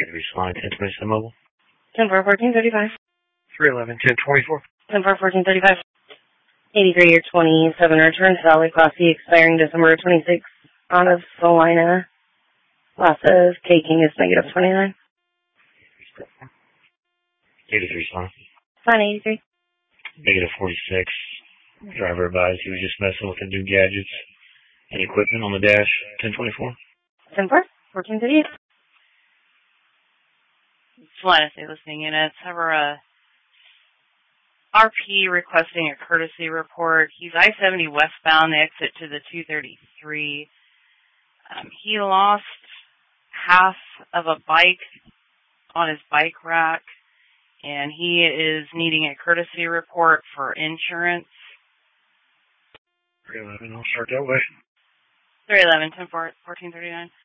Respond 1027 mobile. 10-4-14-35. 311-1024. 10-4-14-35. 83 year 27 return to Valley Classy expiring December 26th on of Salina. Loss of taking is negative 29. 83 respond. Fine, 83. Negative 46. Driver advised he was just messing with the new gadgets and equipment on the dash. 1024. 10-4-14-38. Salina State Listening Units. Have RP requesting a courtesy report. He's I-70 westbound, the exit to the 233. He lost half of a bike on his bike rack, and he is needing a courtesy report for insurance. 311, I'll start that way. 311, 10-4-14-39.